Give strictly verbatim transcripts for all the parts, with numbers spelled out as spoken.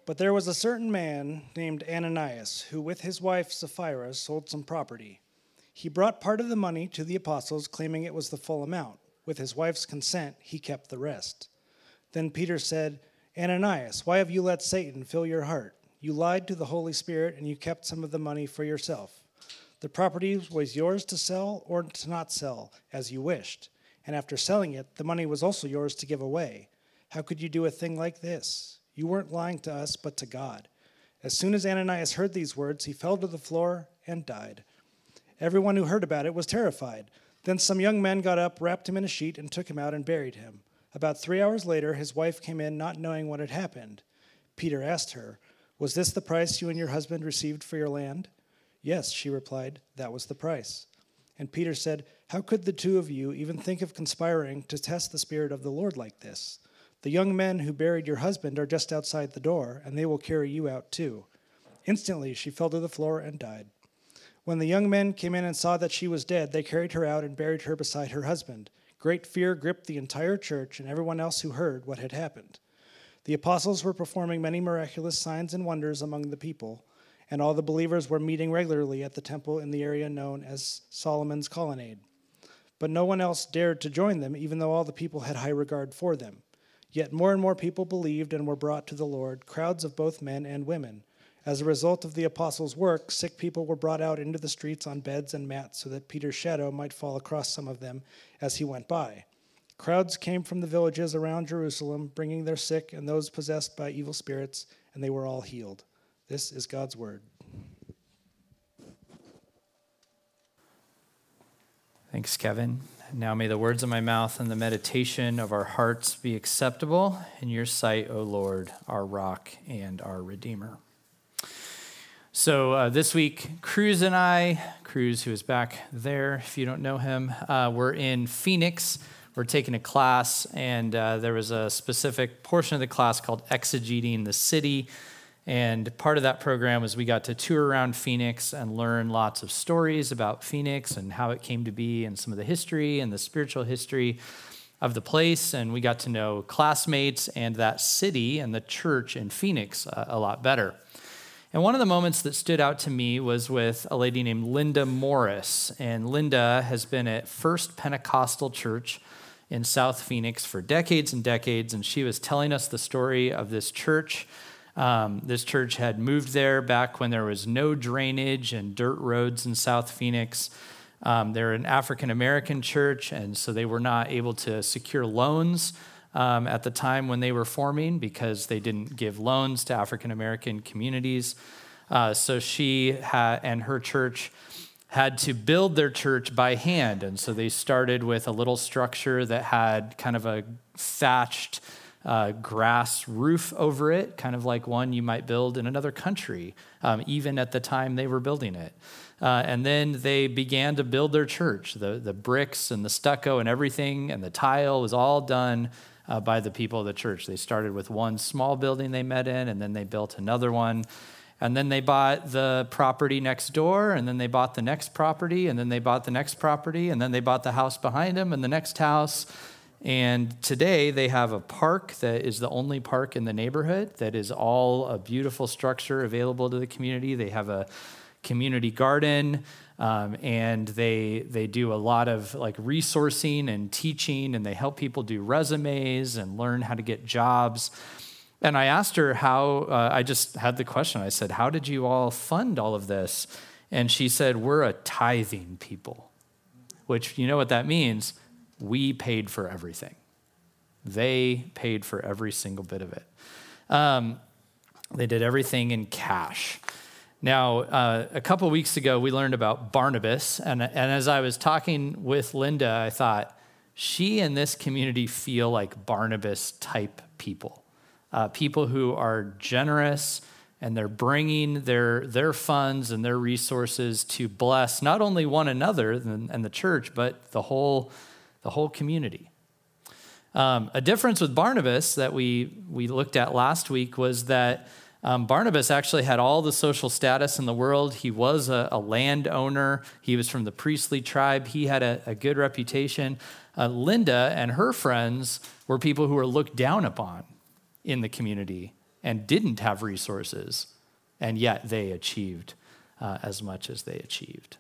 But there was a certain man named Ananias who with his wife Sapphira sold some property. He brought part of the money to the apostles, claiming it was the full amount. With his wife's consent, he kept the rest. Then Peter said, Ananias, why have you let Satan fill your heart? You lied to the Holy Spirit, and you kept some of the money for yourself. The property was yours to sell or to not sell, as you wished. And after selling it, the money was also yours to give away. How could you do a thing like this? You weren't lying to us, but to God. As soon as Ananias heard these words, he fell to the floor and died. Everyone who heard about it was terrified. Then some young men got up, wrapped him in a sheet, and took him out and buried him. About three hours later, his wife came in, not knowing what had happened. Peter asked her, Was this the price you and your husband received for your land? Yes, she replied, that was the price. And Peter said, How could the two of you even think of conspiring to test the Spirit of the Lord like this? The young men who buried your husband are just outside the door, and they will carry you out too. Instantly she fell to the floor and died. When the young men came in and saw that she was dead, they carried her out and buried her beside her husband. Great fear gripped the entire church and everyone else who heard what had happened. The apostles were performing many miraculous signs and wonders among the people, and all the believers were meeting regularly at the temple in the area known as Solomon's Colonnade. But no one else dared to join them, even though all the people had high regard for them. Yet more and more people believed and were brought to the Lord, crowds of both men and women. As a result of the apostles' work, sick people were brought out into the streets on beds and mats so that Peter's shadow might fall across some of them as he went by. Crowds came from the villages around Jerusalem, bringing their sick and those possessed by evil spirits, and they were all healed. This is God's word. Thanks, Kevin. Now may the words of my mouth and the meditation of our hearts be acceptable in your sight, O Lord, our rock and our Redeemer. So uh, this week, Cruz and I, Cruz, who is back there, if you don't know him, uh, we're in Phoenix. We're taking a class, and uh, there was a specific portion of the class called Exegeting the City. And part of that program was we got to tour around Phoenix and learn lots of stories about Phoenix and how it came to be and some of the history and the spiritual history of the place. And we got to know classmates and that city and the church in Phoenix uh, a lot better. And one of the moments that stood out to me was with a lady named Linda Morris. And Linda has been at First Pentecostal Church in South Phoenix for decades and decades. And she was telling us the story of this church. Um, this church had moved there back when there was no drainage and dirt roads in South Phoenix. Um, they're an African-American church, and so they were not able to secure loans Um, at the time when they were forming because they didn't give loans to African-American communities. Uh, so she ha- and her church had to build their church by hand. And so they started with a little structure that had kind of a thatched uh, grass roof over it, kind of like one you might build in another country, um, even at the time they were building it. Uh, and then they began to build their church. The, the bricks and the stucco and everything and the tile was all done Uh, by the people of the church. They started with one small building they met in, and then they built another one. And then they bought the property next door, and then they bought the next property, and then they bought the next property, and then they bought the house behind them and the next house. And today they have a park that is the only park in the neighborhood that is all a beautiful structure available to the community. They have a community garden. Um, and they they do a lot of like resourcing and teaching, and they help people do resumes and learn how to get jobs. And I asked her how, uh, I just had the question, I said, how did you all fund all of this? And she said, we're a tithing people, which you know what that means? We paid for everything. They paid for every single bit of it. Um, they did everything in cash. Now, uh, a couple weeks ago, we learned about Barnabas, and, and as I was talking with Linda, I thought, she and this community feel like Barnabas-type people, uh, people who are generous, and they're bringing their, their funds and their resources to bless not only one another and, and the church, but the whole, the whole community. Um, a difference with Barnabas that we, we looked at last week was that Um, Barnabas actually had all the social status in the world. He was a, a landowner. He was from the priestly tribe. He had a, a good reputation. Uh, Linda and her friends were people who were looked down upon in the community. and didn't have resources, and yet they achieved uh, as much as they achieved.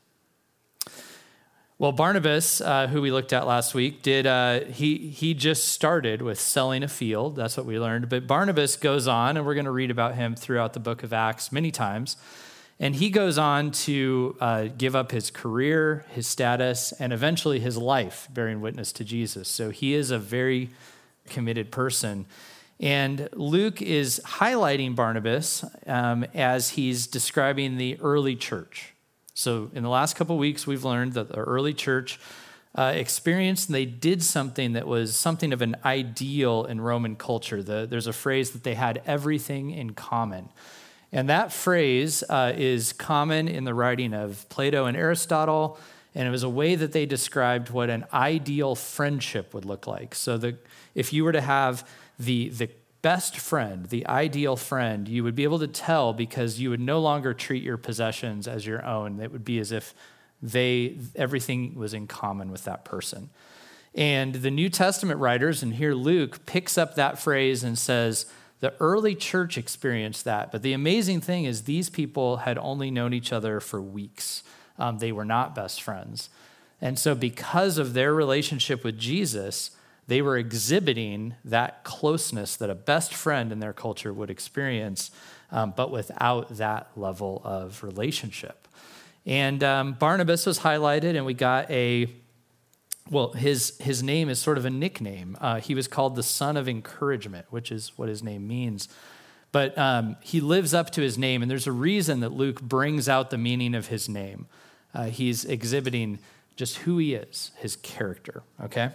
Well, Barnabas, uh, who we looked at last week, did uh, he he just started with selling a field. That's what we learned. But Barnabas goes on, and we're going to read about him throughout the book of Acts many times. And he goes on to uh, give up his career, his status, and eventually his life, bearing witness to Jesus. So he is a very committed person. And Luke is highlighting Barnabas um, as he's describing the early church. So in the last couple of weeks, we've learned that the early church uh, experienced, and they did something that was something of an ideal in Roman culture. The, there's a phrase that they had everything in common. And that phrase uh, is common in the writing of Plato and Aristotle, and it was a way that they described what an ideal friendship would look like. So the, if you were to have the the best friend, the ideal friend, you would be able to tell because you would no longer treat your possessions as your own. It would be as if they everything was in common with that person. And the New Testament writers, and here Luke picks up that phrase and says, the early church experienced that. But the amazing thing is these people had only known each other for weeks. Um, they were not best friends. And so because of their relationship with Jesus, they were exhibiting that closeness that a best friend in their culture would experience, um, but without that level of relationship. And um, Barnabas was highlighted, and we got a, well, his, his name is sort of a nickname. Uh, he was called the Son of Encouragement, which is what his name means. But um, he lives up to his name, and there's a reason that Luke brings out the meaning of his name. Uh, he's exhibiting just who he is, his character, okay?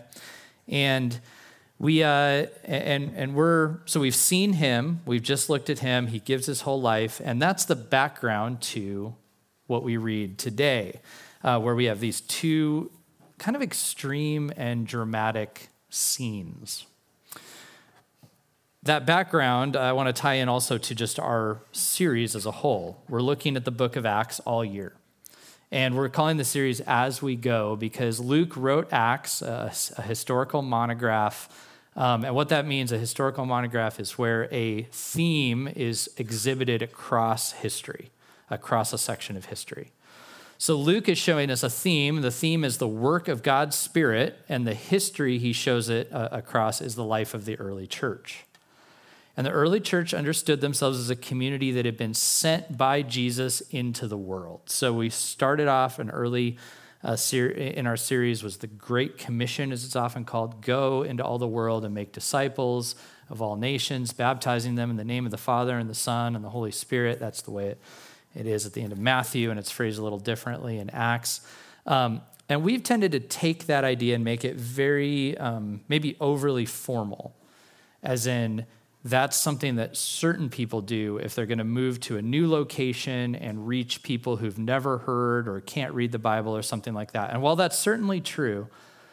And we uh, and and we're so we've seen him. We've just looked at him. He gives his whole life, and that's the background to what we read today, uh, where we have these two kind of extreme and dramatic scenes. That background, I want to tie in also to just our series as a whole. We're looking at the book of Acts all year. And we're calling the series As We Go because Luke wrote Acts, a, a historical monograph. Um, and what that means, a historical monograph, is where a theme is exhibited across history, across a section of history. So Luke is showing us a theme. The theme is the work of God's Spirit, and the history he shows it uh, across is the life of the early church. And the early church understood themselves as a community that had been sent by Jesus into the world. So we started off an early uh, ser- in our series was the Great Commission, as it's often called. Go into all the world and make disciples of all nations, baptizing them in the name of the Father and the Son and the Holy Spirit. That's the way it, it is at the end of Matthew, and it's phrased a little differently in Acts. Um, and we've tended to take that idea and make it very, um, maybe overly formal, as in, that's something that certain people do if they're going to move to a new location and reach people who've never heard or can't read the Bible or something like that. And while that's certainly true,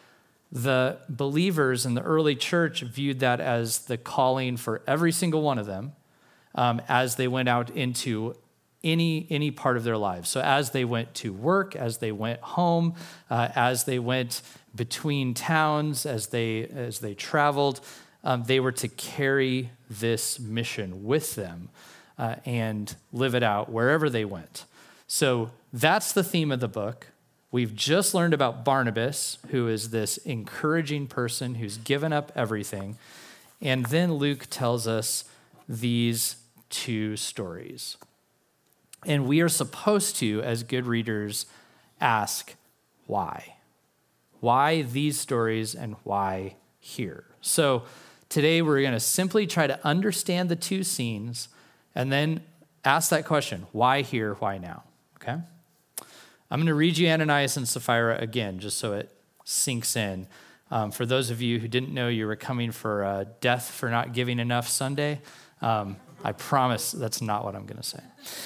the believers in the early church viewed that as the calling for every single one of them um, as they went out into any any part of their lives. So as they went to work, as they went home, uh, as they went between towns, as they as they traveled, Um, they were to carry this mission with them uh, and live it out wherever they went. So that's the theme of the book. We've just learned about Barnabas, who is this encouraging person who's given up everything. And then Luke tells us these two stories. And we are supposed to, as good readers, ask why. Why these stories and why here? So today, we're going to simply try to understand the two scenes and then ask that question, why here, why now, okay? I'm going to read you Ananias and Sapphira again, just so it sinks in. Um, for those of you who didn't know you were coming for uh, death for not giving enough Sunday, um, I promise that's not what I'm going to say.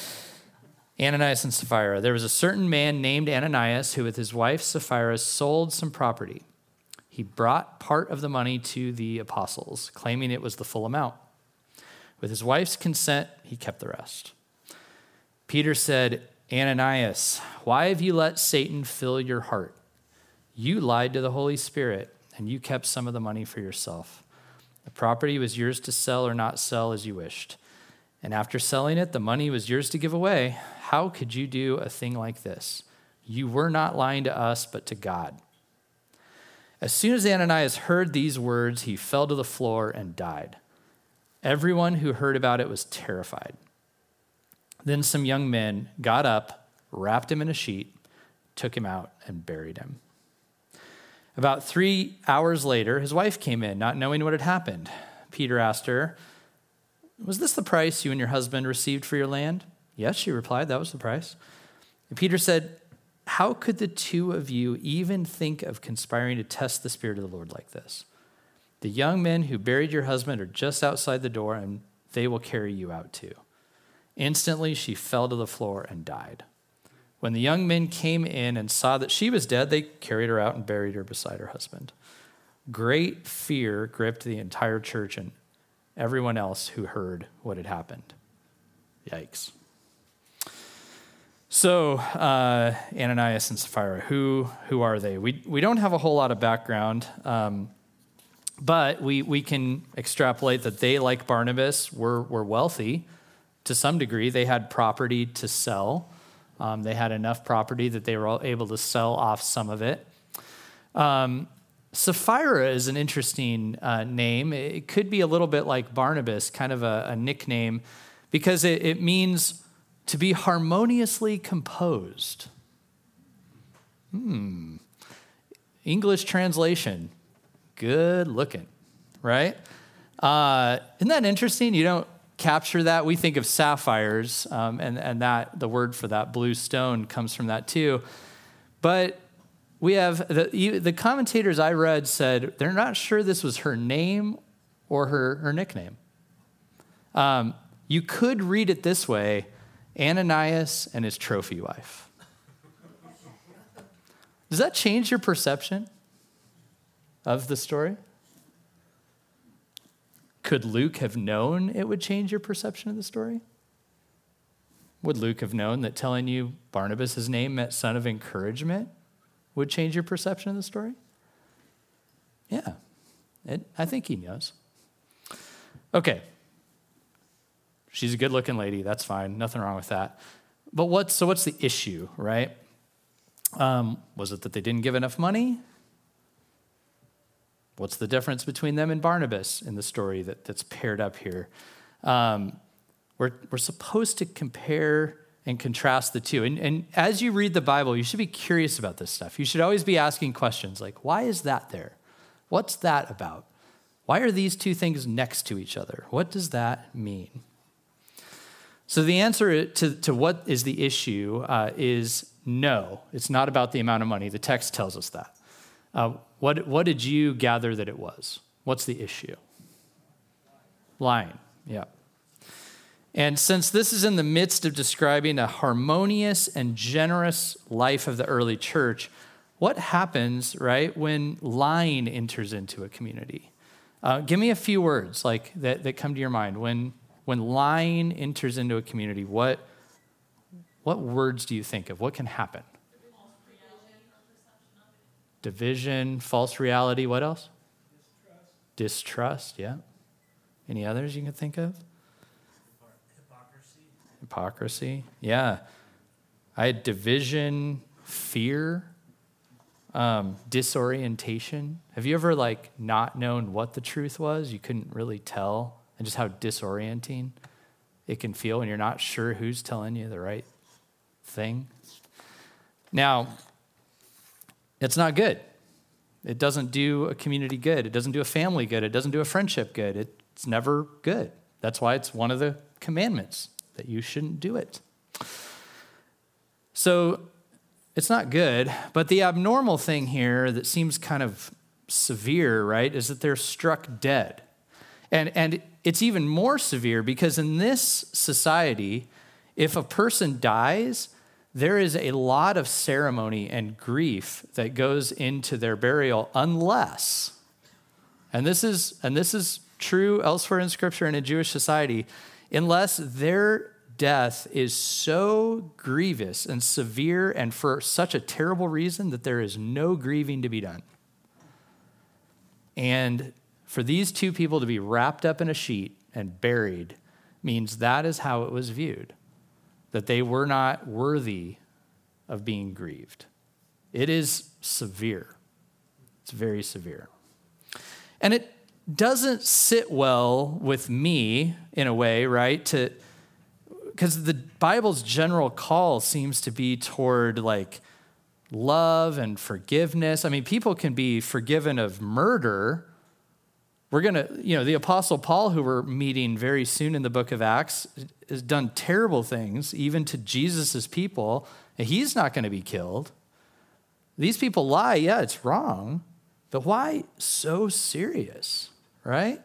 Ananias and Sapphira. There was a certain man named Ananias who with his wife Sapphira sold some property. He brought part of the money to the apostles, claiming it was the full amount. With his wife's consent, he kept the rest. Peter said, Ananias, why have you let Satan fill your heart? You lied to the Holy Spirit, and you kept some of the money for yourself. The property was yours to sell or not sell as you wished. And after selling it, the money was yours to give away. How could you do a thing like this? You were not lying to us, but to God." As soon as Ananias heard these words, he fell to the floor and died. Everyone who heard about it was terrified. Then some young men got up, wrapped him in a sheet, took him out, and buried him. About three hours later, his wife came in, not knowing what had happened. Peter asked her, "Was this the price you and your husband received for your land?" "Yes," she replied, "that was the price." And Peter said, "How could the two of you even think of conspiring to test the Spirit of the Lord like this? The young men who buried your husband are just outside the door, and they will carry you out too." Instantly, she fell to the floor and died. When the young men came in and saw that she was dead, they carried her out and buried her beside her husband. Great fear gripped the entire church and everyone else who heard what had happened. Yikes. So, uh, Ananias and Sapphira, who who are they? We we don't have a whole lot of background, um, but we we can extrapolate that they, like Barnabas, were were wealthy to some degree. They had property to sell. Um, they had enough property that they were able to sell off some of it. Um, Sapphira is an interesting uh, name. It could be a little bit like Barnabas, kind of a, a nickname, because it, it means to be harmoniously composed. Hmm. English translation, good looking, right? Uh, isn't that interesting? You don't capture that. We think of sapphires, um, and, and that the word for that, blue stone, comes from that too. But we have, the, the commentators I read said they're not sure this was her name or her, her nickname. Um, you could read it this way: Ananias and his trophy wife. Does that change your perception of the story? Could Luke have known it would change your perception of the story? Would Luke have known that telling you Barnabas' name meant son of encouragement would change your perception of the story? Yeah, it, I think he knows. Okay. She's a good-looking lady. That's fine. Nothing wrong with that. But what's so what's the issue, right? Um, was it that they didn't give enough money? What's the difference between them and Barnabas in the story that, that's paired up here? Um, we're, we're supposed to compare and contrast the two. And, and as you read the Bible, you should be curious about this stuff. You should always be asking questions like, why is that there? What's that about? Why are these two things next to each other? What does that mean? So the answer to, to what is the issue uh, is no. It's not about the amount of money. The text tells us that. Uh, what, what did you gather that it was? What's the issue? Lying, yeah. And since this is in the midst of describing a harmonious and generous life of the early church, what happens, right, when lying enters into a community? Uh, give me a few words like that, that come to your mind. When when lying enters into a community, what what words do you think of? What can happen? Division, false reality, what else? Distrust. Distrust, yeah. Any others you can think of? Hypocrisy. Hypocrisy, yeah. I had division, fear, um, disorientation. Have you ever like not known what the truth was? You couldn't really tell, and just how disorienting it can feel when you're not sure who's telling you the right thing. Now, it's not good. It doesn't do a community good. It doesn't do a family good. It doesn't do a friendship good. It's never good. That's why it's one of the commandments that you shouldn't do it. So it's not good, but the abnormal thing here that seems kind of severe, right, is that they're struck dead. And, and it's even more severe because in this society, if a person dies, there is a lot of ceremony and grief that goes into their burial unless, and this is and this is true elsewhere in Scripture and in Jewish society, unless their death is so grievous and severe and for such a terrible reason that there is no grieving to be done. And for these two people to be wrapped up in a sheet and buried, means that is how it was viewed, that they were not worthy of being grieved. It is severe. It's very severe. And it doesn't sit well with me in a way, right? To because the Bible's general call seems to be toward like love and forgiveness. I mean, people can be forgiven of murder. We're going to, you know, the Apostle Paul, who we're meeting very soon in the book of Acts, has done terrible things, even to Jesus's people, and he's not going to be killed. These people lie, yeah, it's wrong, but why so serious, right?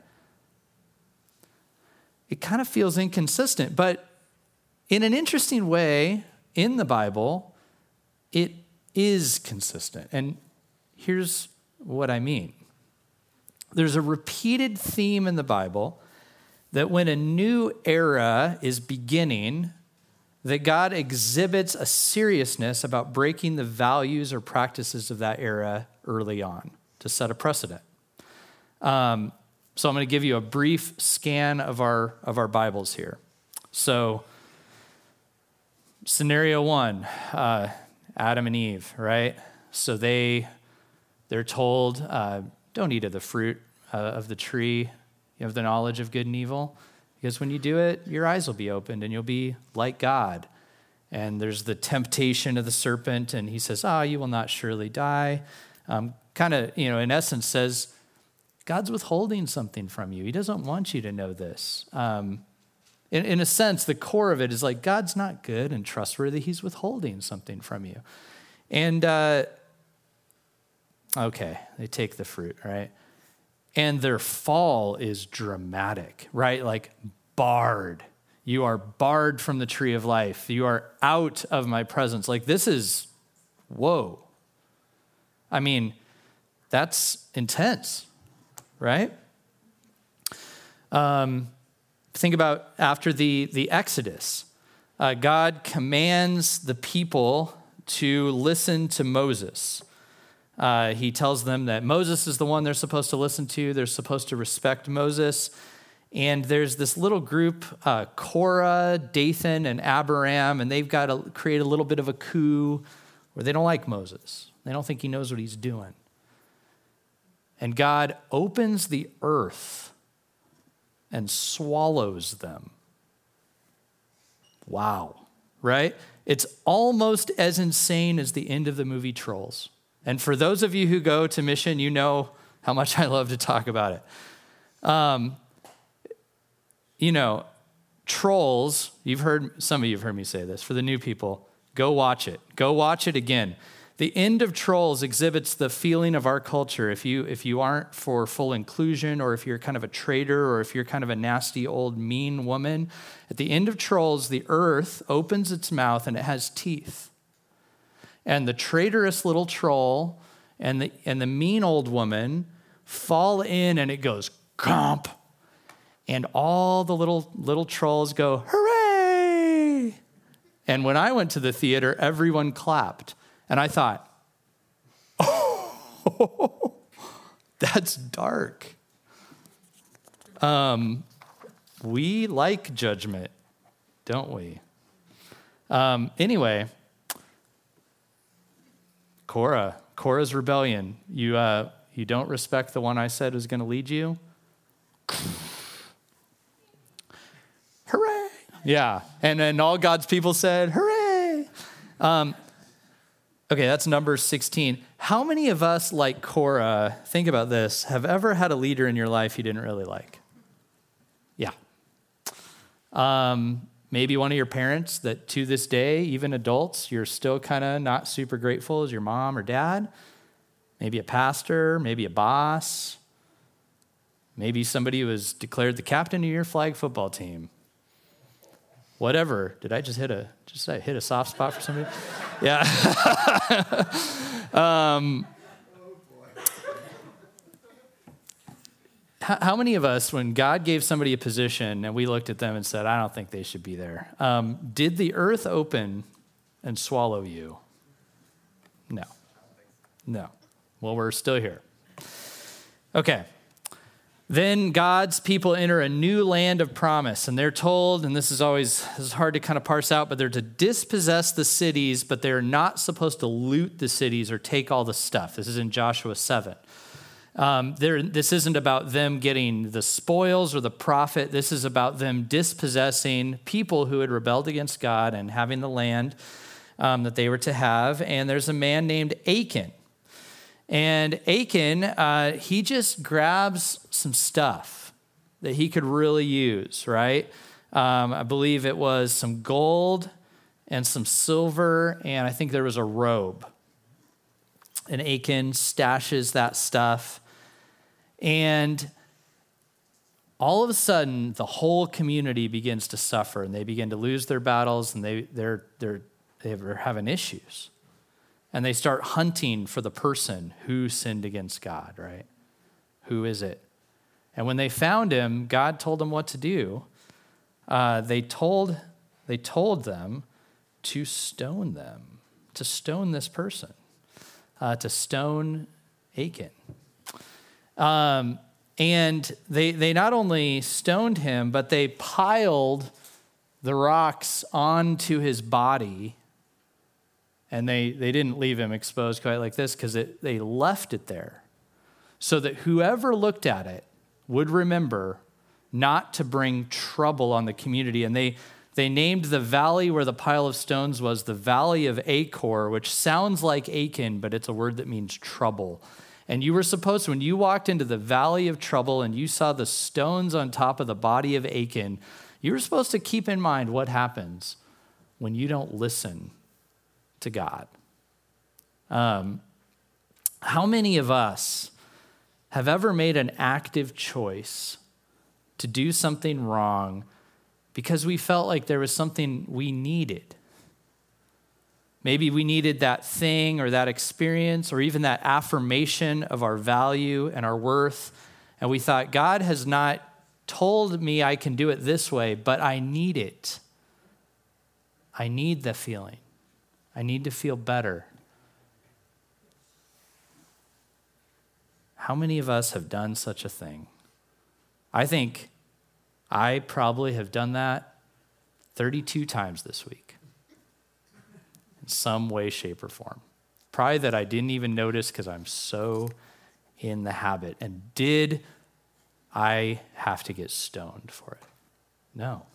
It kind of feels inconsistent, but in an interesting way, in the Bible, it is consistent. And here's what I mean. There's a repeated theme in the Bible that when a new era is beginning, that God exhibits a seriousness about breaking the values or practices of that era early on to set a precedent. Um, so I'm going to give you a brief scan of our of our Bibles here. So scenario one, uh, Adam and Eve, right? So they, they're told, uh, don't eat of the fruit uh, of the tree of the knowledge of good and evil, because when you do it, your eyes will be opened and you'll be like God. And there's the temptation of the serpent, and he says, ah, oh, you will not surely die. Um, kind of, you know, in essence says, God's withholding something from you. He doesn't want you to know this. Um, In, in a sense, the core of it is like, God's not good and trustworthy. He's withholding something from you. And, uh, okay, they take the fruit, right? And their fall is dramatic, right? Like barred. You are barred from the tree of life. You are out of my presence. Like this is, whoa. I mean, that's intense, right? Um. Think about after the, the Exodus, uh, God commands the people to listen to Moses. Uh, he tells them that Moses is the one they're supposed to listen to. They're supposed to respect Moses. And there's this little group, uh, Korah, Dathan, and Abiram, and they've got to create a little bit of a coup where they don't like Moses. They don't think he knows what he's doing. And God opens the earth and swallows them. Wow, right? It's almost as insane as the end of the movie Trolls. And for those of you who go to Mission, you know how much I love to talk about it. Um, you know, Trolls, you've heard, some of you have heard me say this. For the new people, go watch it. Go watch it again. The end of Trolls exhibits the feeling of our culture. If you if you aren't for full inclusion, or if you're kind of a traitor, or if you're kind of a nasty old mean woman, at the end of Trolls, the earth opens its mouth and it has teeth. And the traitorous little troll and the and the mean old woman fall in, and it goes comp. And all the little little trolls go, hooray! And when I went to the theater, everyone clapped. And I thought, oh, that's dark. Um, we like judgment, don't we? Um, anyway, Korah, Korah's rebellion. You, uh, you don't respect the one I said was going to lead you? Hooray! Yeah, and then all God's people said, hooray! Um, Okay, that's Numbers sixteen. How many of us, like Korah, think about this, have ever had a leader in your life you didn't really like? Yeah. Um, maybe one of your parents that to this day, even adults, you're still kind of not super grateful as your mom or dad. Maybe a pastor, maybe a boss. Maybe somebody who was declared the captain of your flag football team. Whatever. Did I just hit a just I hit a soft spot for somebody? Yeah. um, how, how many of us, when God gave somebody a position and we looked at them and said, I don't think they should be there, um, did the earth open and swallow you? No. No. Well, we're still here. Okay. Then God's people enter a new land of promise, and they're told, and this is always this is hard to kind of parse out, but they're to dispossess the cities, but they're not supposed to loot the cities or take all the stuff. This is in Joshua seven. Um, this isn't about them getting the spoils or the profit. This is about them dispossessing people who had rebelled against God and having the land um, that they were to have. And there's a man named Achan. And Achan, uh, he just grabs some stuff that he could really use, right? Um, I believe it was some gold and some silver, and I think there was a robe. And Achan stashes that stuff. And all of a sudden, the whole community begins to suffer, and they begin to lose their battles, and they, they're, they're, they're having issues. And they start hunting for the person who sinned against God, right? Who is it? And when they found him, God told them what to do. Uh, they told they told them to stone them, to stone this person, uh, to stone Achan. Um, and they they not only stoned him, but they piled the rocks onto his body. And they, they didn't leave him exposed quite like this because they left it there so that whoever looked at it would remember not to bring trouble on the community. And they, they named the valley where the pile of stones was the Valley of Achor, which sounds like Achan, but it's a word that means trouble. And you were supposed, when you walked into the Valley of Trouble and you saw the stones on top of the body of Achan, you were supposed to keep in mind what happens when you don't listen to God. Um, how many of us have ever made an active choice to do something wrong because we felt like there was something we needed? Maybe we needed that thing or that experience or even that affirmation of our value and our worth, and we thought, God has not told me I can do it this way, but I need it. I need the feeling. I need to feel better. How many of us have done such a thing? I think I probably have done that thirty-two times this week in some way, shape, or form. Probably that I didn't even notice because I'm so in the habit. And did I have to get stoned for it? No.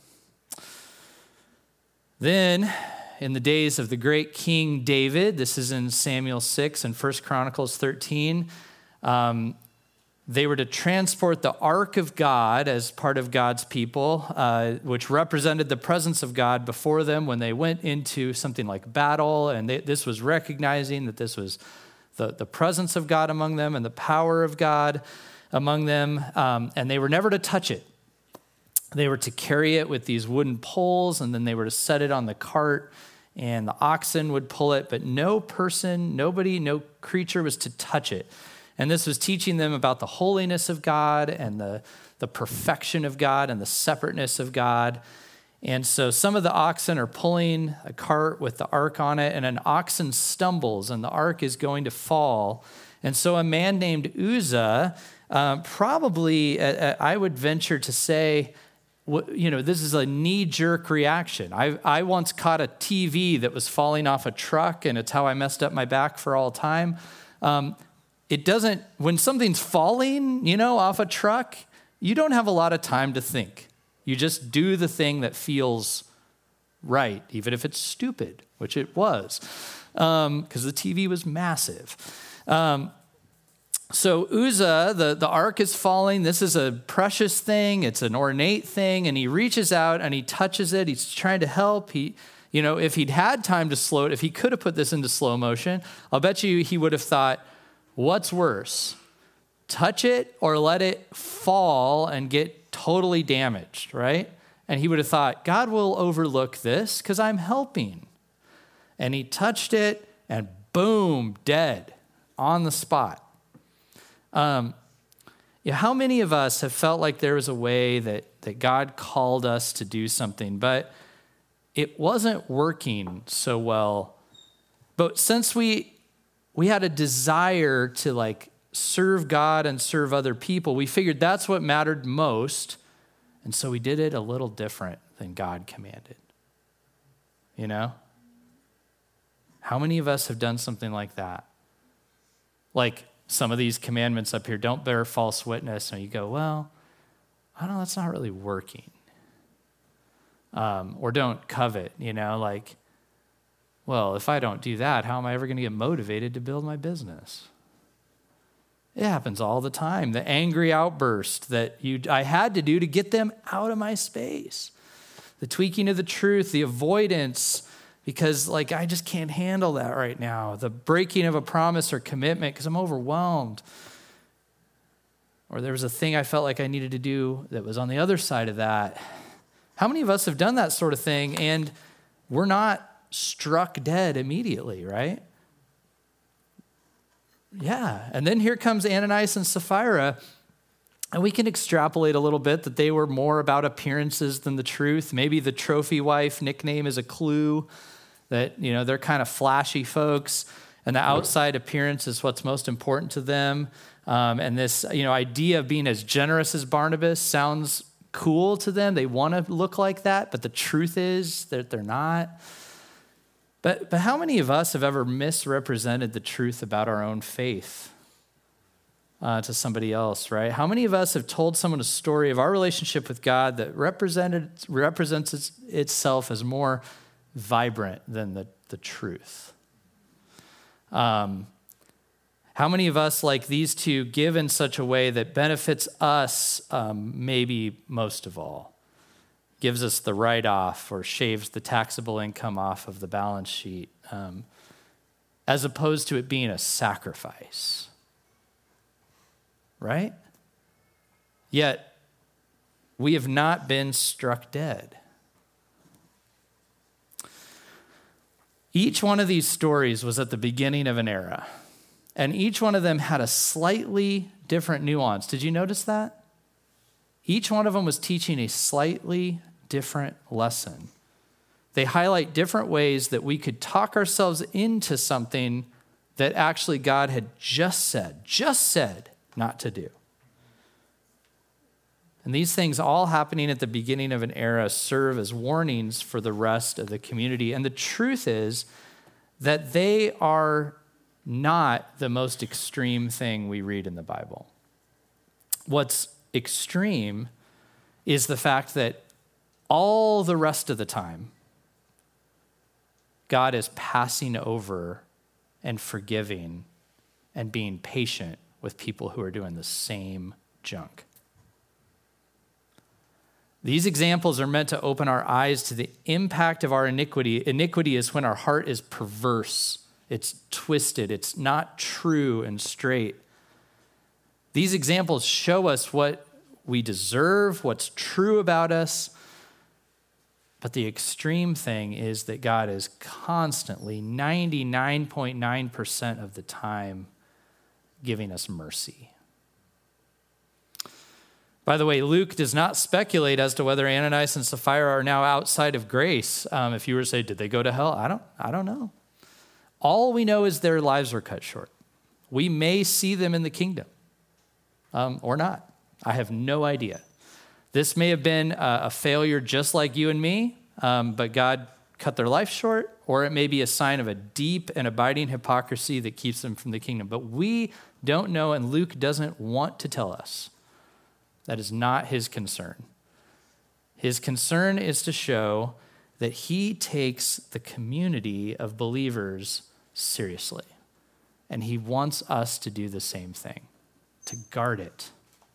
Then, in the days of the great King David, this is in Samuel six and First Chronicles thirteen, um, they were to transport the Ark of God as part of God's people, uh, which represented the presence of God before them when they went into something like battle. And they, this was recognizing that this was the, the presence of God among them and the power of God among them. Um, and they were never to touch it. They were to carry it with these wooden poles, and then they were to set it on the cart, and the oxen would pull it, but no person, nobody, no creature was to touch it. And this was teaching them about the holiness of God and the, the perfection of God and the separateness of God. And so some of the oxen are pulling a cart with the ark on it, and an oxen stumbles, and the ark is going to fall. And so a man named Uzzah, uh, probably, uh, I would venture to say, you know, this is a knee-jerk reaction. I, I once caught a T V that was falling off a truck, and it's how I messed up my back for all time. Um, it doesn't, when something's falling, you know, off a truck, you don't have a lot of time to think. You just do the thing that feels right, even if it's stupid, which it was, because um, the T V was massive. Um, So Uzzah, the, the ark is falling. This is a precious thing. It's an ornate thing. And he reaches out and he touches it. He's trying to help. He, you know, if he'd had time to slow it, if he could have put this into slow motion, I'll bet you he would have thought, what's worse, touch it or let it fall and get totally damaged, right? And he would have thought, God will overlook this because I'm helping. And he touched it and boom, dead on the spot. Um, yeah, how many of us have felt like there was a way that, that God called us to do something, but it wasn't working so well? But since we we had a desire to like serve God and serve other people. We figured that's what mattered most, and so we did it a little different than God commanded. You know? How many of us have done something like that? Like some of these commandments up here, don't bear false witness, and you go, well, I don't know, that's not really working. Um, or don't covet, you know, like, well, if I don't do that, how am I ever going to get motivated to build my business? It happens all the time. The angry outburst that you I had to do to get them out of my space. The tweaking of the truth, the avoidance, because like I just can't handle that right now. The breaking of a promise or commitment because I'm overwhelmed. Or there was a thing I felt like I needed to do that was on the other side of that. How many of us have done that sort of thing and we're not struck dead immediately, right? Yeah, and then here comes Ananias and Sapphira, and we can extrapolate a little bit that they were more about appearances than the truth. Maybe the trophy wife nickname is a clue that, you know, they're kind of flashy folks, and the outside appearance is what's most important to them. Um, and this, you know, idea of being as generous as Barnabas sounds cool to them. They want to look like that, but the truth is that they're not. But, but how many of us have ever misrepresented the truth about our own faith uh, to somebody else, right? How many of us have told someone a story of our relationship with God that represented represents its, itself as more vibrant than the, the truth? Um, how many of us, like these two, give in such a way that benefits us um, maybe most of all? Gives us the write-off or shaves the taxable income off of the balance sheet, um, as opposed to it being a sacrifice, right? Yet, we have not been struck dead. Each one of these stories was at the beginning of an era, and each one of them had a slightly different nuance. Did you notice that? Each one of them was teaching a slightly different lesson. They highlight different ways that we could talk ourselves into something that actually God had just said, just said not to do. And these things all happening at the beginning of an era serve as warnings for the rest of the community. And the truth is that they are not the most extreme thing we read in the Bible. What's extreme is the fact that all the rest of the time, God is passing over and forgiving and being patient with people who are doing the same junk. These examples are meant to open our eyes to the impact of our iniquity. Iniquity is when our heart is perverse, it's twisted, it's not true and straight. These examples show us what we deserve, what's true about us. But the extreme thing is that God is constantly, ninety-nine point nine percent of the time, giving us mercy. By the way, Luke does not speculate as to whether Ananias and Sapphira are now outside of grace. Um, if you were to say, did they go to hell? I don't, I don't know. All we know is their lives were cut short. We may see them in the kingdom um, or not. I have no idea. This may have been a, a failure just like you and me, um, but God cut their life short, or it may be a sign of a deep and abiding hypocrisy that keeps them from the kingdom. But we don't know, and Luke doesn't want to tell us. That is not his concern. His concern is to show that he takes the community of believers seriously. And he wants us to do the same thing, to guard it.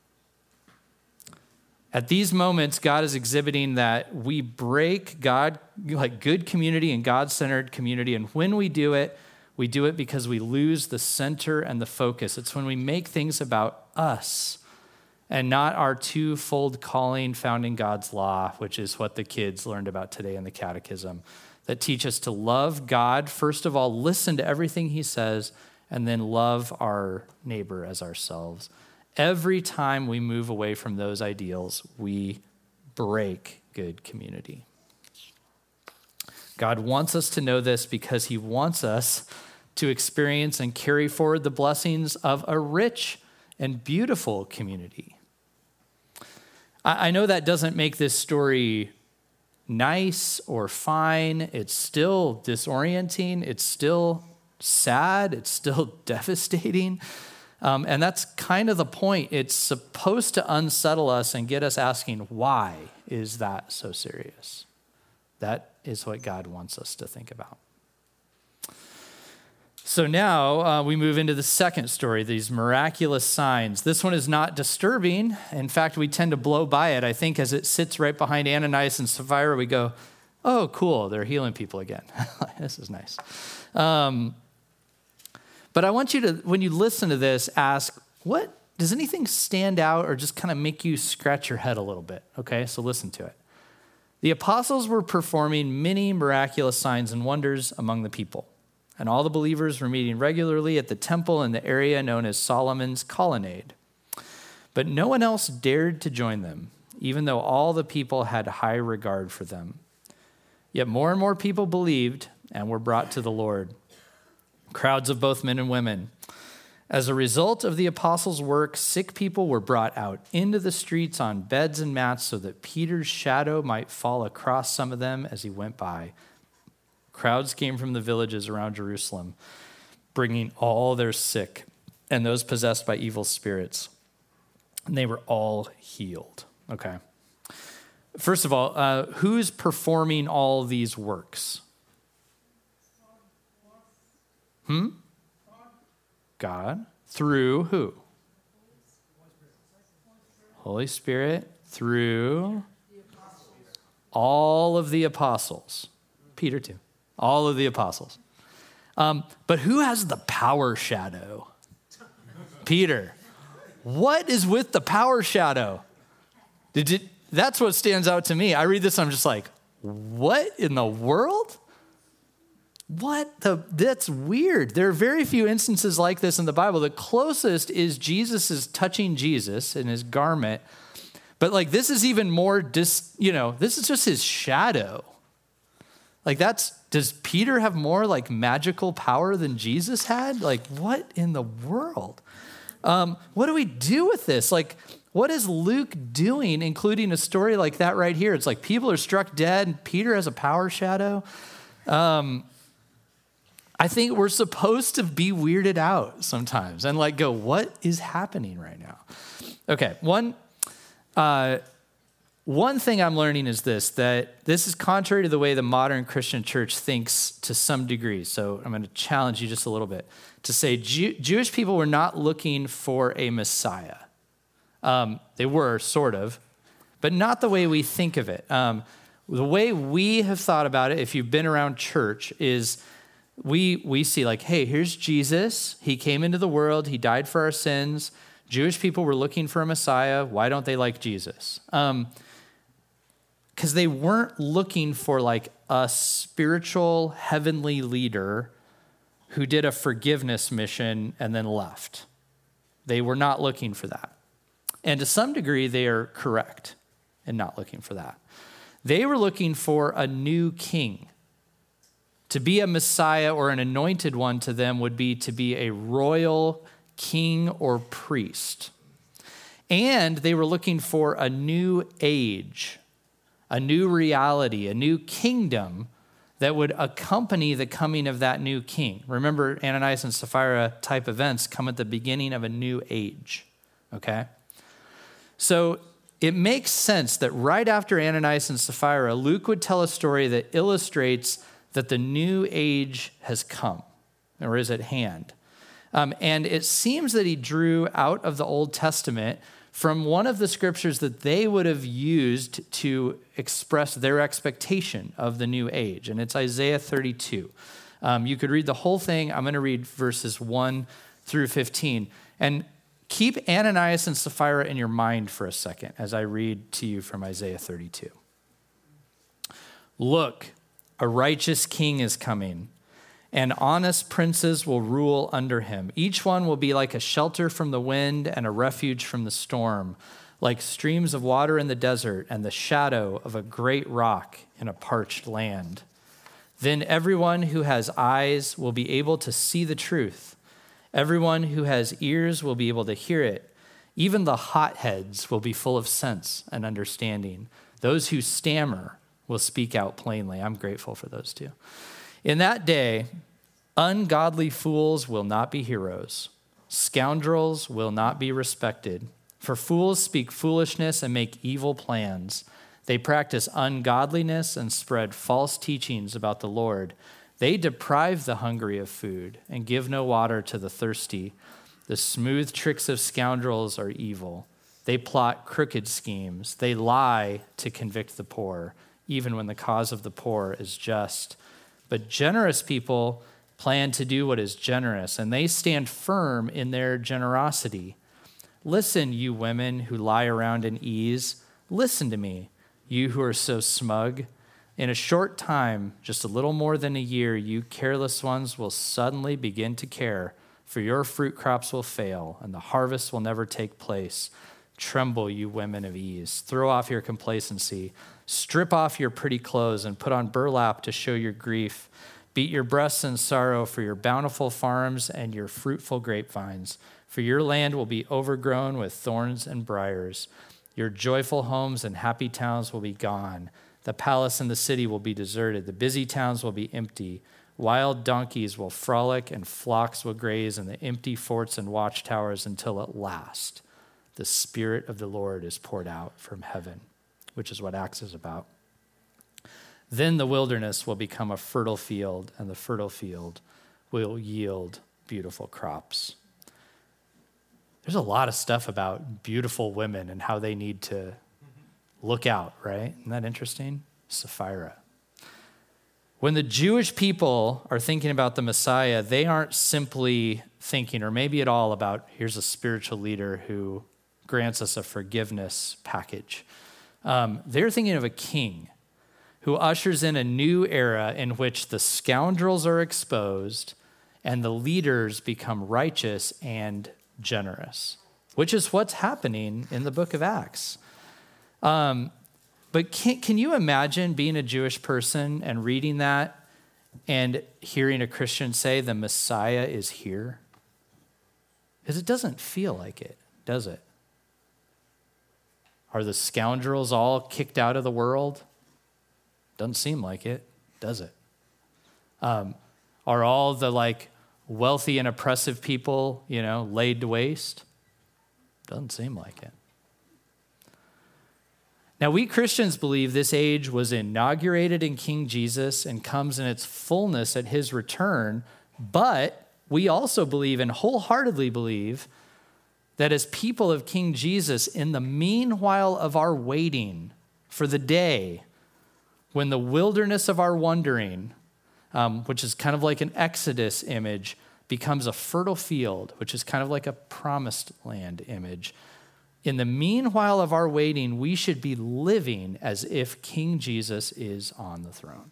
At these moments, God is exhibiting that we break God, like good community and God-centered community. And when we do it, we do it because we lose the center and the focus. It's when we make things about us and not our twofold calling found in God's law, which is what the kids learned about today in the catechism, that teach us to love God, first of all, listen to everything he says, and then love our neighbor as ourselves. Every time we move away from those ideals, we break good community. God wants us to know this because he wants us to experience and carry forward the blessings of a rich and beautiful community. I, I know that doesn't make this story nice or fine. It's still disorienting. It's still sad. It's still devastating. Um, and that's kind of the point. It's supposed to unsettle us and get us asking, why is that so serious? That is what God wants us to think about. So now uh, we move into the second story, these miraculous signs. This one is not disturbing. In fact, we tend to blow by it. I think as it sits right behind Ananias and Sapphira, we go, oh, cool, they're healing people again. This is nice. Um, but I want you to, when you listen to this, ask, what, does anything stand out or just kind of make you scratch your head a little bit? Okay, so listen to it. The apostles were performing many miraculous signs and wonders among the people. And all the believers were meeting regularly at the temple in the area known as Solomon's Colonnade. But no one else dared to join them, even though all the people had high regard for them. Yet more and more people believed and were brought to the Lord, crowds of both men and women. As a result of the apostles' work, sick people were brought out into the streets on beds and mats so that Peter's shadow might fall across some of them as he went by. Crowds came from the villages around Jerusalem, bringing all their sick and those possessed by evil spirits. And they were all healed. Okay. First of all, uh, who's performing all these works? Hmm? God. Through who? Holy Spirit. Through all of the apostles. Peter too. All of the apostles. Um, but who has the power shadow? Peter. What is with the power shadow? Did you, that's what stands out to me. I read this, I'm just like, what in the world? What the, that's weird. There are very few instances like this in the Bible. The closest is Jesus is touching Jesus in his garment. But like, this is even more, dis, you know, this is just his shadow. Like that's, does Peter have more like magical power than Jesus had? Like what in the world? Um, what do we do with this? Like what is Luke doing, including a story like that right here? It's like people are struck dead and Peter has a power shadow. Um, I think we're supposed to be weirded out sometimes and like go, what is happening right now? Okay, one, uh, One thing I'm learning is this, that this is contrary to the way the modern Christian church thinks to some degree. So I'm going to challenge you just a little bit to say Jew- Jewish people were not looking for a Messiah. Um, they were, sort of, but not the way we think of it. Um, the way we have thought about it, if you've been around church, is we we see like, hey, here's Jesus. He came into the world. He died for our sins. Jewish people were looking for a Messiah. Why don't they like Jesus? Um Because they weren't looking for like a spiritual heavenly leader who did a forgiveness mission and then left. They were not looking for that. And to some degree, they are correct in not looking for that. They were looking for a new king. To be a Messiah or an anointed one to them would be to be a royal king or priest. And they were looking for a new age, a new reality, a new kingdom that would accompany the coming of that new king. Remember, Ananias and Sapphira type events come at the beginning of a new age, okay? So it makes sense that right after Ananias and Sapphira, Luke would tell a story that illustrates that the new age has come or is at hand. Um, and it seems that he drew out of the Old Testament from one of the scriptures that they would have used to express their expectation of the new age. And it's Isaiah thirty-two. Um, you could read the whole thing. I'm going to read verses one through fifteen. And keep Ananias and Sapphira in your mind for a second as I read to you from Isaiah thirty-two. Look, a righteous king is coming, and honest princes will rule under him. Each one will be like a shelter from the wind and a refuge from the storm, like streams of water in the desert and the shadow of a great rock in a parched land. Then everyone who has eyes will be able to see the truth. Everyone who has ears will be able to hear it. Even the hotheads will be full of sense and understanding. Those who stammer will speak out plainly. I'm grateful for those two. In that day, ungodly fools will not be heroes. Scoundrels will not be respected. For fools speak foolishness and make evil plans. They practice ungodliness and spread false teachings about the Lord. They deprive the hungry of food and give no water to the thirsty. The smooth tricks of scoundrels are evil. They plot crooked schemes. They lie to convict the poor, even when the cause of the poor is just. But generous people plan to do what is generous, and they stand firm in their generosity. Listen, you women who lie around in ease. Listen to me, you who are so smug. In a short time, just a little more than a year, you careless ones will suddenly begin to care, for your fruit crops will fail, and the harvest will never take place. Tremble, you women of ease. Throw off your complacency. Strip off your pretty clothes and put on burlap to show your grief. Beat your breasts in sorrow for your bountiful farms and your fruitful grapevines, for your land will be overgrown with thorns and briars. Your joyful homes and happy towns will be gone. The palace and the city will be deserted. The busy towns will be empty. Wild donkeys will frolic and flocks will graze in the empty forts and watchtowers until at last the Spirit of the Lord is poured out from heaven, which is what Acts is about. Then the wilderness will become a fertile field, and the fertile field will yield beautiful crops. There's a lot of stuff about beautiful women and how they need to look out, right? Isn't that interesting? Sapphira. When the Jewish people are thinking about the Messiah, they aren't simply thinking, or maybe at all, about here's a spiritual leader who grants us a forgiveness package. Um, they're thinking of a king who ushers in a new era in which the scoundrels are exposed and the leaders become righteous and generous, which is what's happening in the book of Acts. Um, but can, can you imagine being a Jewish person and reading that and hearing a Christian say the Messiah is here? Because it doesn't feel like it, does it? Are the scoundrels all kicked out of the world? Doesn't seem like it, does it? Um, are all the like wealthy and oppressive people, you know, laid to waste? Doesn't seem like it. Now, we Christians believe this age was inaugurated in King Jesus and comes in its fullness at his return, but we also believe and wholeheartedly believe that as people of King Jesus, in the meanwhile of our waiting for the day when the wilderness of our wandering, um, which is kind of like an Exodus image, becomes a fertile field, which is kind of like a promised land image. In the meanwhile of our waiting, we should be living as if King Jesus is on the throne.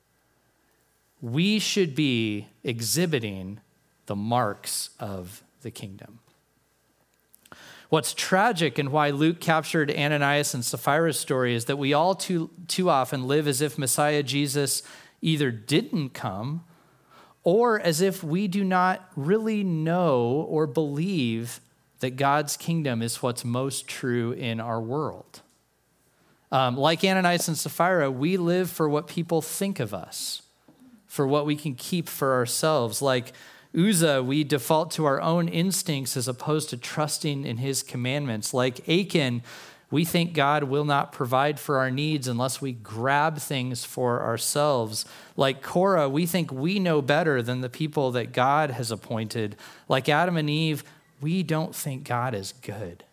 We should be exhibiting the marks of the kingdom. What's tragic and why Luke captured Ananias and Sapphira's story is that we all too, too often live as if Messiah Jesus either didn't come or as if we do not really know or believe that God's kingdom is what's most true in our world. Um, like Ananias and Sapphira, we live for what people think of us, for what we can keep for ourselves. Like Uzzah, we default to our own instincts as opposed to trusting in his commandments. Like Achan, we think God will not provide for our needs unless we grab things for ourselves. Like Korah, we think we know better than the people that God has appointed. Like Adam and Eve, we don't think God is good.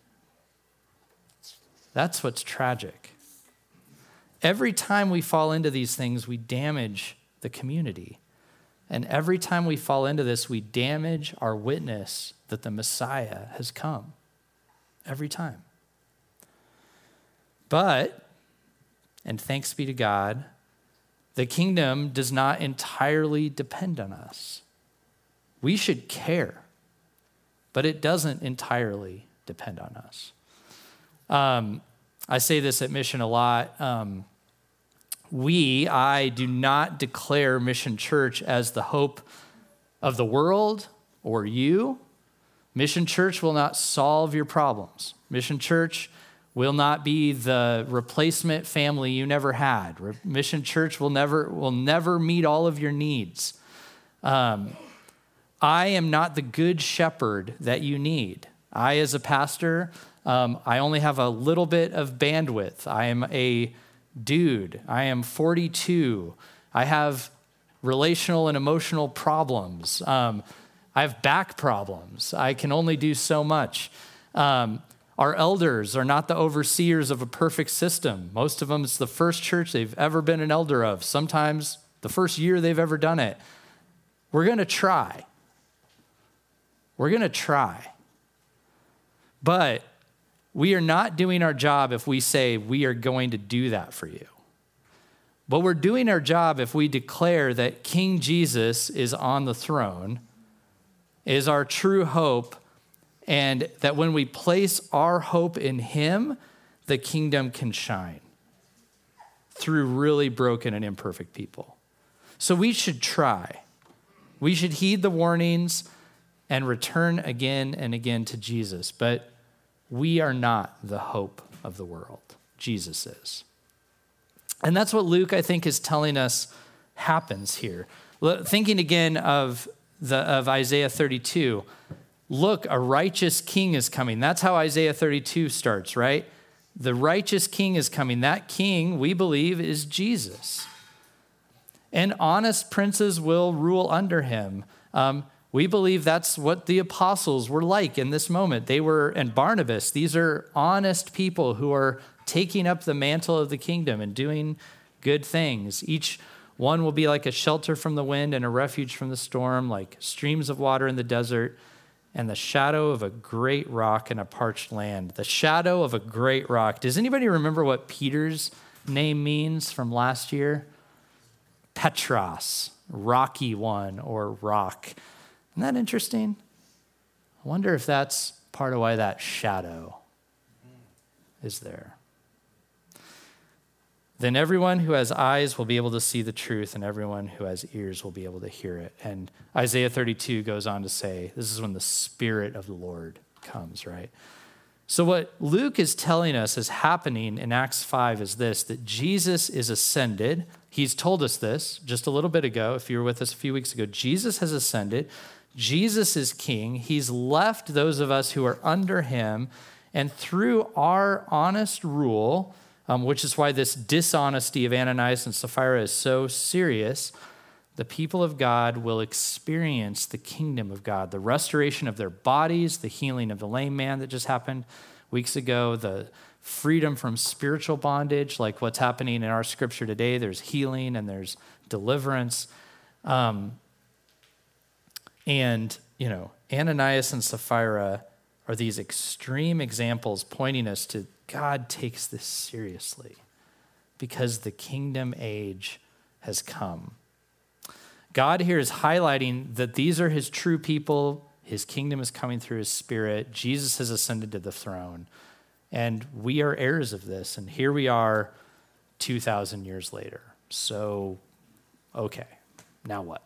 That's what's tragic. Every time we fall into these things, we damage the community. And every time we fall into this, we damage our witness that the Messiah has come. Every time. But, and thanks be to God, the kingdom does not entirely depend on us. We should care, but it doesn't entirely depend on us. Um, I say this at Mission a lot. Um, We, I, do not declare Mission Church as the hope of the world or you. Mission Church will not solve your problems. Mission Church will not be the replacement family you never had. Mission Church will never will never meet all of your needs. Um, I am not the good shepherd that you need. I, as a pastor, um, I only have a little bit of bandwidth. I am a dude. I am forty-two. I have relational and emotional problems. Um, I have back problems. I can only do so much. Um, Our elders are not the overseers of a perfect system. Most of them, it's the first church they've ever been an elder of. Sometimes the first year they've ever done it. We're going to try. We're going to try. But we are not doing our job if we say we are going to do that for you. But we're doing our job if we declare that King Jesus is on the throne, is our true hope, and that when we place our hope in him, the kingdom can shine through really broken and imperfect people. So we should try. We should heed the warnings and return again and again to Jesus. But we are not the hope of the world. Jesus is. And that's what Luke, I think, is telling us happens here. Thinking again of the of Isaiah thirty-two, look, a righteous king is coming. That's how Isaiah thirty-two starts, right? The righteous king is coming. That king, we believe, is Jesus. And honest princes will rule under him. Um, we believe that's what the apostles were like in this moment. They were, and Barnabas, these are honest people who are taking up the mantle of the kingdom and doing good things. Each one will be like a shelter from the wind and a refuge from the storm, like streams of water in the desert, and the shadow of a great rock in a parched land. The shadow of a great rock. Does anybody remember what Peter's name means from last year? Petros, rocky one, or rock. Isn't that interesting? I wonder if that's part of why that shadow is there. Then everyone who has eyes will be able to see the truth, and everyone who has ears will be able to hear it. And Isaiah thirty-two goes on to say, this is when the Spirit of the Lord comes, right? So what Luke is telling us is happening in Acts five is this, that Jesus is ascended. He's told us this just a little bit ago. If you were with us a few weeks ago, Jesus has ascended. Jesus is king. He's left those of us who are under him. And through our honest rule, um, which is why this dishonesty of Ananias and Sapphira is so serious, the people of God will experience the kingdom of God, the restoration of their bodies, the healing of the lame man that just happened weeks ago, the freedom from spiritual bondage, like what's happening in our scripture today. There's healing and there's deliverance. Um, and, you know, Ananias and Sapphira are these extreme examples pointing us to God takes this seriously because the kingdom age has come. God here is highlighting that these are his true people. His kingdom is coming through his Spirit. Jesus has ascended to the throne. And we are heirs of this. And here we are two thousand years later. So, okay, now what?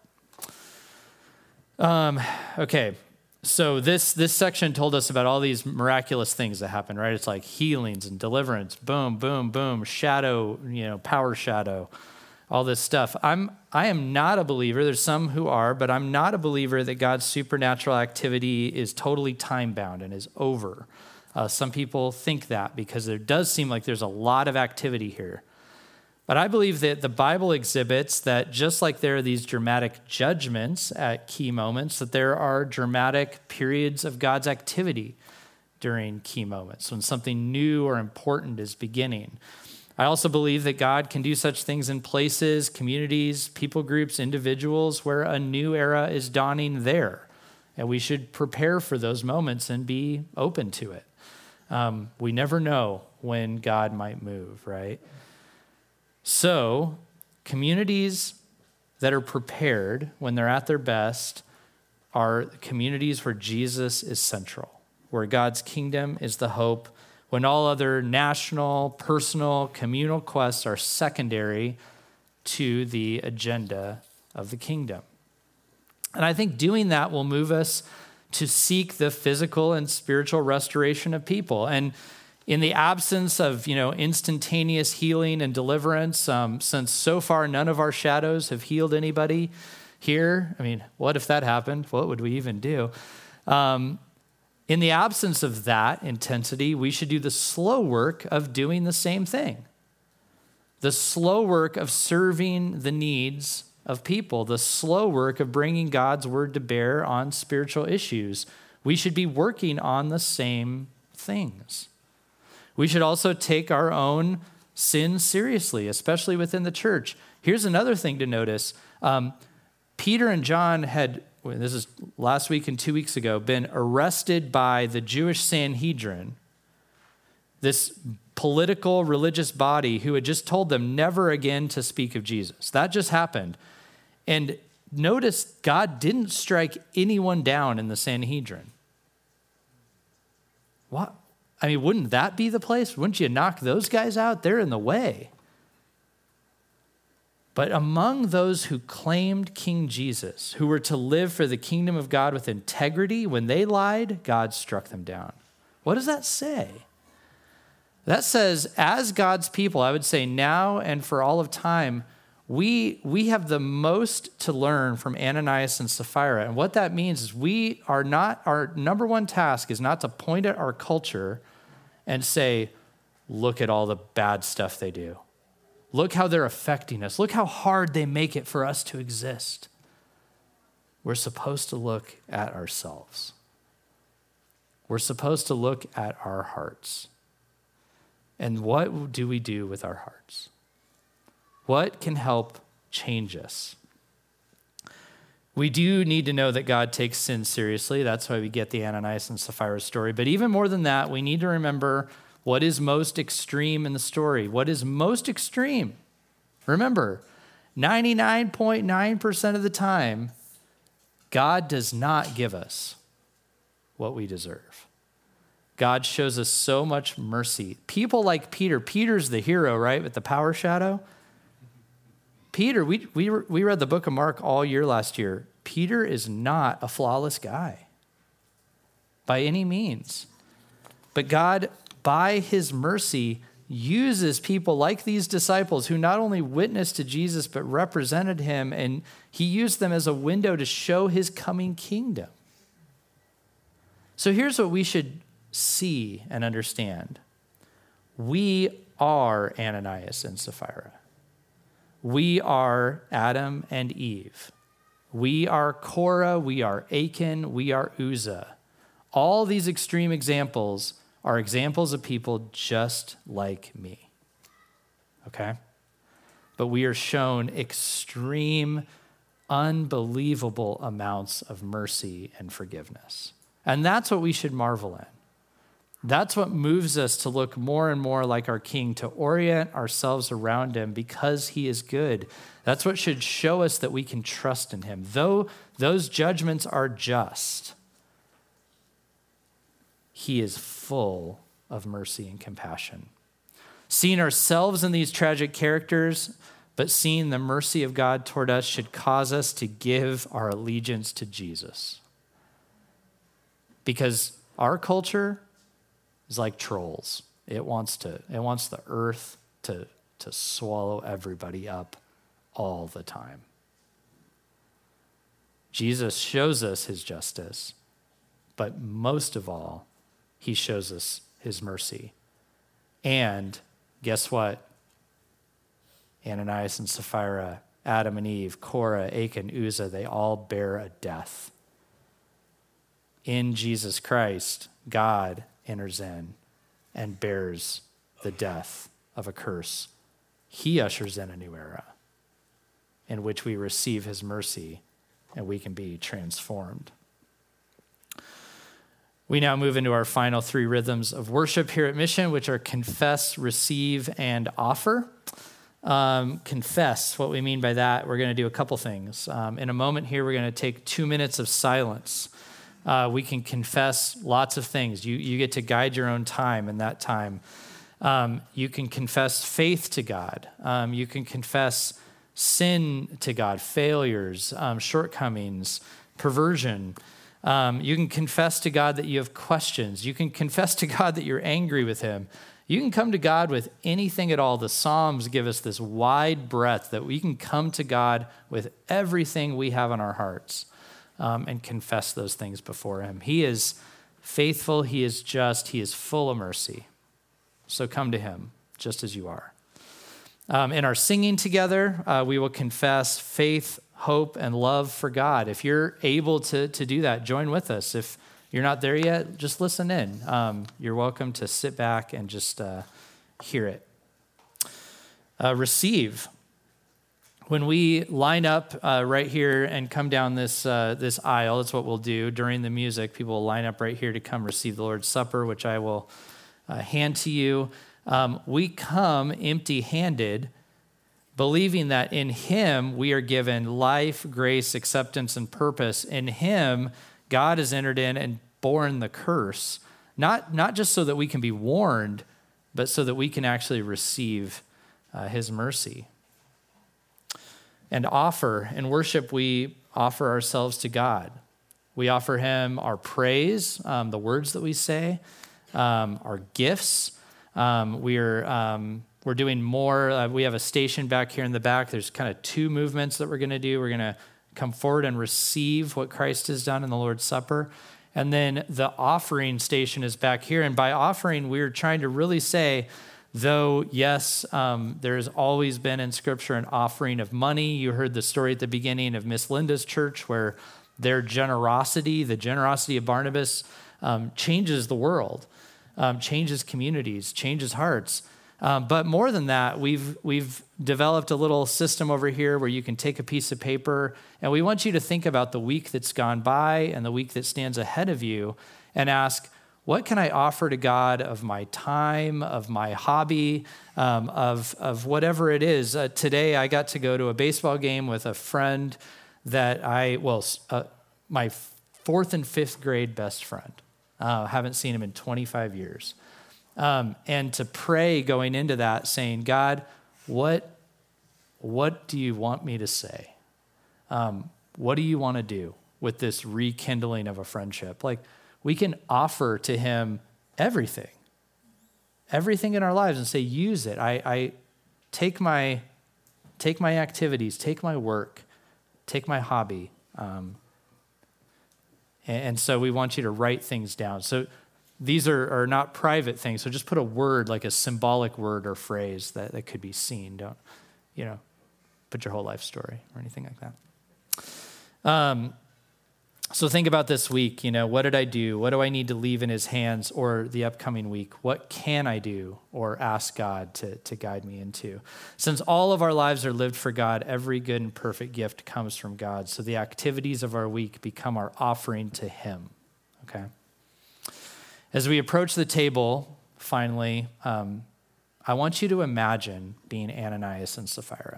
Um, okay, so this this section told us about all these miraculous things that happen, right? It's like healings and deliverance, boom, boom, boom, shadow, you know, power shadow, all this stuff. I'm I am not a believer. There's some who are, but I'm not a believer that God's supernatural activity is totally time-bound and is over. Uh, some people think that because there does seem like there's a lot of activity here. But I believe that the Bible exhibits that just like there are these dramatic judgments at key moments, that there are dramatic periods of God's activity during key moments when something new or important is beginning. I also believe that God can do such things in places, communities, people groups, individuals where a new era is dawning there. And we should prepare for those moments and be open to it. Um, we never know when God might move, right? So, communities that are prepared when they're at their best are communities where Jesus is central, where God's kingdom is the hope, when all other national, personal, communal quests are secondary, to the agenda of the kingdom. And I think doing that will move us to seek the physical and spiritual restoration of people. And in the absence of, you know, instantaneous healing and deliverance, um, since so far none of our shadows have healed anybody here, I mean, what if that happened? What would we even do? Um, in the absence of that intensity, we should do the slow work of doing the same thing. The slow work of serving the needs of people, the slow work of bringing God's word to bear on spiritual issues. We should be working on the same things. We should also take our own sin seriously, especially within the church. Here's another thing to notice. Um, Peter and John had, this is last week and two weeks ago, been arrested by the Jewish Sanhedrin, this political religious body who had just told them never again to speak of Jesus. That just happened. And notice God didn't strike anyone down in the Sanhedrin. What? I mean, wouldn't that be the place? Wouldn't you knock those guys out? They're in the way. But among those who claimed King Jesus, who were to live for the kingdom of God with integrity, when they lied, God struck them down. What does that say? That says, as God's people, I would say now and for all of time, we, we have the most to learn from Ananias and Sapphira. And what that means is we are not, our number one task is not to point at our culture and say, look at all the bad stuff they do. Look how they're affecting us. Look how hard they make it for us to exist. We're supposed to look at ourselves. We're supposed to look at our hearts. And what do we do with our hearts? What can help change us? We do need to know that God takes sin seriously. That's why we get the Ananias and Sapphira story. But even more than that, we need to remember what is most extreme in the story. What is most extreme? Remember, ninety-nine point nine percent of the time, God does not give us what we deserve. God shows us so much mercy. People like Peter, Peter's the hero, right, with the power shadow? Peter, we, we, we read the book of Mark all year last year. Peter is not a flawless guy by any means. But God, by his mercy, uses people like these disciples who not only witnessed to Jesus, but represented him, and he used them as a window to show his coming kingdom. So here's what we should see and understand. We are Ananias and Sapphira. We are Adam and Eve. We are Korah, we are Achan, we are Uzzah. All these extreme examples are examples of people just like me, okay? But we are shown extreme, unbelievable amounts of mercy and forgiveness. And that's what we should marvel in. That's what moves us to look more and more like our King, to orient ourselves around him because he is good. That's what should show us that we can trust in him. Though those judgments are just, he is full of mercy and compassion. Seeing ourselves in these tragic characters, but seeing the mercy of God toward us should cause us to give our allegiance to Jesus. Because our culture is like trolls. It wants to, it wants the earth to, to swallow everybody up all the time. Jesus shows us his justice, but most of all, he shows us his mercy. And guess what? Ananias and Sapphira, Adam and Eve, Korah, Achan, Uzzah, they all bear a death. In Jesus Christ, God enters in and bears the death of a curse. He ushers in a new era in which we receive his mercy and we can be transformed. We now move into our final three rhythms of worship here at Mission, which are confess, receive, and offer. Um, confess, what we mean by that, we're going to do a couple things. Um, in a moment here, we're going to take two minutes of silence. Uh, we can confess lots of things. You, you get to guide your own time in that time. Um, you can confess faith to God. Um, you can confess sin to God, failures, um, shortcomings, perversion. Um, you can confess to God that you have questions. You can confess to God that you're angry with him. You can come to God with anything at all. The Psalms give us this wide breadth that we can come to God with everything we have on our hearts um, and confess those things before him. He is faithful. He is just. He is full of mercy. So come to him just as you are. Um, in our singing together, uh, we will confess faith, hope, and love for God. If you're able to, to do that, join with us. If you're not there yet, just listen in. Um, you're welcome to sit back and just uh, hear it. Uh, receive. When we line up uh, right here and come down this uh, this aisle, that's what we'll do during the music. People will line up right here to come receive the Lord's Supper, which I will uh, hand to you. Um, we come empty-handed, believing that in him we are given life, grace, acceptance, and purpose. In him, God has entered in and borne the curse, not, not just so that we can be warned, but so that we can actually receive uh, his mercy. And offer, in worship, we offer ourselves to God. We offer him our praise, um, the words that we say, um, our gifts. Um, we're um, we're doing more. Uh, we have a station back here in the back. There's kind of two movements that we're going to do. We're going to come forward and receive what Christ has done in the Lord's Supper. And then the offering station is back here. And by offering, we're trying to really say, though, yes, um, there's always been in Scripture an offering of money. You heard the story at the beginning of Miss Linda's church where their generosity, the generosity of Barnabas, um, changes the world, um, changes communities, changes hearts. Um, but more than that, we've we've developed a little system over here where you can take a piece of paper, and we want you to think about the week that's gone by and the week that stands ahead of you and ask, what can I offer to God of my time, of my hobby, um, of, of whatever it is? Uh, today, I got to go to a baseball game with a friend that I, well, uh, my fourth and fifth grade best friend. Uh, haven't seen him in twenty-five years. Um, and to pray going into that, saying, God, what, what do you want me to say? Um, what do you want to do with this rekindling of a friendship? Like, we can offer to him everything, everything in our lives and say, use it. I, I take my, take my activities, take my work, take my hobby. Um, and, and so we want you to write things down. So these are, are not private things. So just put a word, like a symbolic word or phrase that, that could be seen. Don't, you know, put your whole life story or anything like that. Um, so think about this week. You know, what did I do? What do I need to leave in his hands? Or the upcoming week, what can I do or ask God to, to guide me into? Since all of our lives are lived for God, every good and perfect gift comes from God. So the activities of our week become our offering to him, okay? As we approach the table, finally, um, I want you to imagine being Ananias and Sapphira.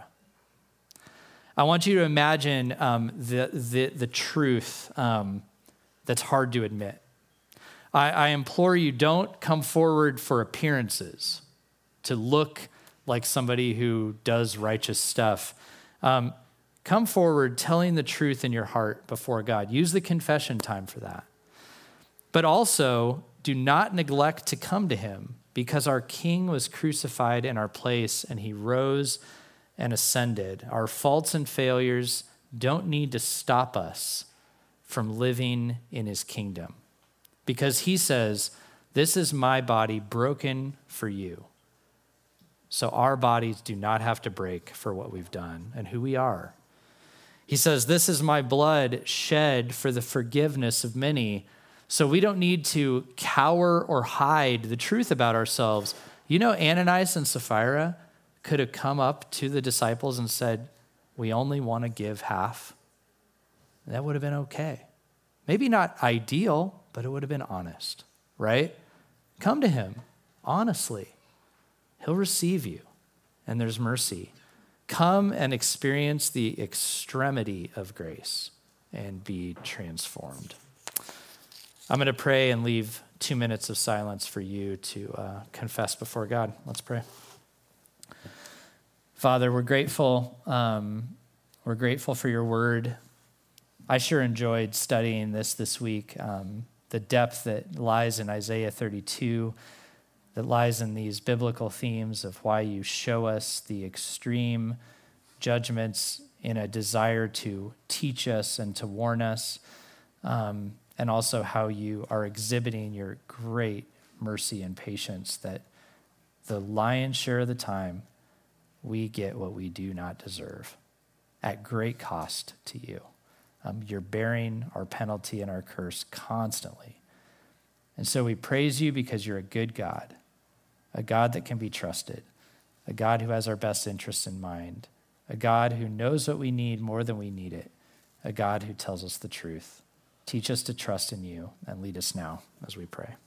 I want you to imagine um, the, the, the truth um, that's hard to admit. I, I implore you, don't come forward for appearances, to look like somebody who does righteous stuff. Um, come forward telling the truth in your heart before God. Use the confession time for that. But also, do not neglect to come to him, because our King was crucified in our place and he rose and ascended. Our faults and failures don't need to stop us from living in his kingdom, because he says, this is my body broken for you. So our bodies do not have to break for what we've done and who we are. He says, this is my blood shed for the forgiveness of many. So we don't need to cower or hide the truth about ourselves. You know, Ananias and Sapphira could have come up to the disciples and said, we only want to give half. That would have been okay. Maybe not ideal, but it would have been honest, right? Come to him honestly. He'll receive you, and there's mercy. Come and experience the extremity of grace and be transformed. I'm going to pray and leave two minutes of silence for you to uh, confess before God. Let's pray. Father, we're grateful. Um, we're grateful for your word. I sure enjoyed studying this this week. Um, the depth that lies in Isaiah thirty-two, that lies in these biblical themes of why you show us the extreme judgments in a desire to teach us and to warn us, um, and also how you are exhibiting your great mercy and patience, that the lion's share of the time we get what we do not deserve at great cost to you. Um, you're bearing our penalty and our curse constantly. And so we praise you because you're a good God, a God that can be trusted, a God who has our best interests in mind, a God who knows what we need more than we need it, a God who tells us the truth. Teach us to trust in you and lead us now as we pray.